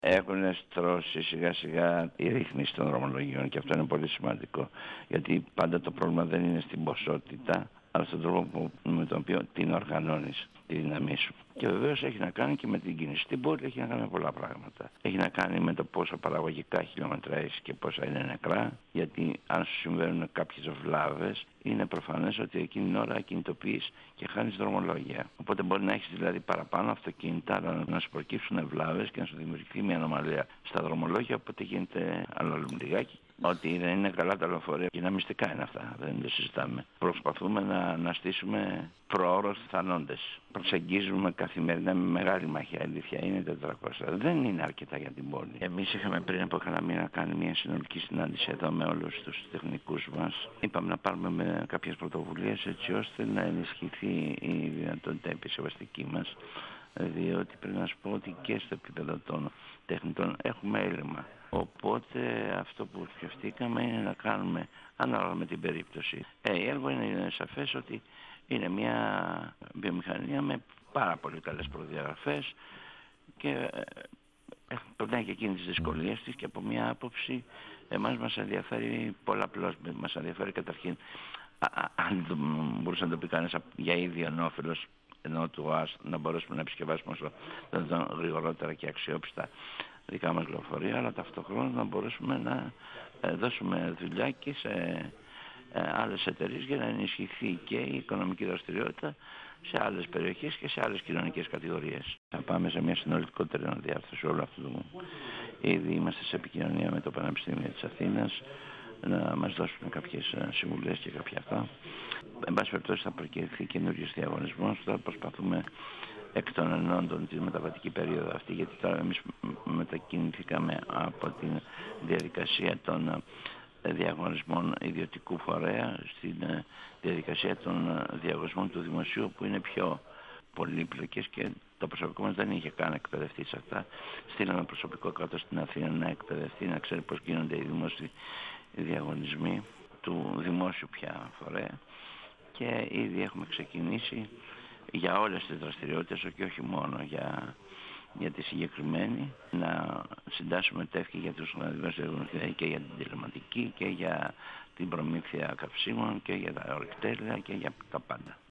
Έχουν στρώσει σιγά σιγά οι ρύθμιση των δρομολογίων και αυτό είναι πολύ σημαντικό. Γιατί πάντα το πρόβλημα δεν είναι στην ποσότητα, αλλά στον τρόπο με τον οποίο την οργανώνεις, τη δύναμή σου. Και βεβαίως έχει να κάνει και με την κίνηση στην πόλη, έχει να κάνει με πολλά πράγματα. Έχει να κάνει με το πόσο παραγωγικά χιλιόμετρα έχει και πόσα είναι νεκρά, γιατί αν σου συμβαίνουν κάποιες βλάβες, είναι προφανές ότι εκείνη την ώρα κινητοποιείς και χάνεις δρομολόγια. Οπότε μπορεί να έχεις δηλαδή παραπάνω αυτοκίνητα, αλλά να σου προκύψουν βλάβες και να σου δημιουργηθεί μια ανομαλία στα δρομολόγια. Οπότε γίνεται άλλο λιγάκι. Ότι δεν είναι καλά τα λεωφορεία και να μυστικά είναι αυτά, δεν το συζητάμε. Προσπαθούμε να στήσουμε προώρως θανόντες. Προσεγγίζουμε καθημερινά με μεγάλη μάχη, αλήθεια είναι 400. Δεν είναι αρκετά για την πόλη. Εμείς είχαμε πριν από κανένα μήνα κάνει μια συνολική συνάντηση εδώ με όλους τους τεχνικούς μας. Είπαμε να πάρουμε με κάποιες πρωτοβουλίες έτσι ώστε να ενισχυθεί η δυνατότητα επισεβαστική μας. Διότι πρέπει να σου πω ότι και στο επίπεδο των τεχνητών έχουμε έλλειμμα. Οπότε αυτό που σκεφτήκαμε είναι να κάνουμε ανάλογα με την περίπτωση. Η έργο είναι σαφές ότι είναι μια βιομηχανία με πάρα πολύ καλές προδιαγραφές και περνάει και εκείνη τις δυσκολίες της και από μια άποψη εμάς μας ενδιαφέρει πολλαπλώς. Μας ενδιαφέρει καταρχήν, αν μπορούσε να το πει κανείς για ίδιο όφελος, ενώ του ΑΣ να μπορέσουμε να επισκευάσουμε όσο γρηγορότερα και αξιόπιστα δικά μας λεωφορεία, αλλά ταυτόχρονα να μπορέσουμε να δώσουμε δουλειά και σε άλλες εταιρείες για να ενισχυθεί και η οικονομική δραστηριότητα σε άλλες περιοχές και σε άλλες κοινωνικές κατηγορίες. Θα πάμε σε μια συνολικότερη αναδιάρθρωση όλου αυτού. Ήδη είμαστε σε επικοινωνία με το Πανεπιστήμιο της Αθήνας να μας δώσουν κάποιες συμβουλές και κάποια αυτά. Εν πάση περιπτώσει θα προκυρηθεί καινούριος διαγωνισμός. Τώρα προσπαθούμε εκ των ενόντων τη μεταβατική περίοδο αυτή, γιατί τώρα εμείς μετακινηθήκαμε από τη διαδικασία των διαγωνισμών ιδιωτικού φορέα στην διαδικασία των διαγωνισμών του δημοσίου, που είναι πιο πολύπλοκες και το προσωπικό μας δεν είχε καν εκπαιδευτεί σε αυτά. Στείλαμε προσωπικό κάτω στην Αθήνα να εκπαιδευτεί, να ξέρει πώς γίνονται οι δημόσιοι διαγωνισμοί του δημόσιου πια φορέα, και ήδη έχουμε ξεκινήσει για όλες τις δραστηριότητες και όχι μόνο για τη συγκεκριμένη, να συντάσσουμε τεύχη για τους δημοσιογραφικούς και για την τηλεματική και για την προμήθεια καυσίμων και για τα ορυκτέλεια και για τα πάντα.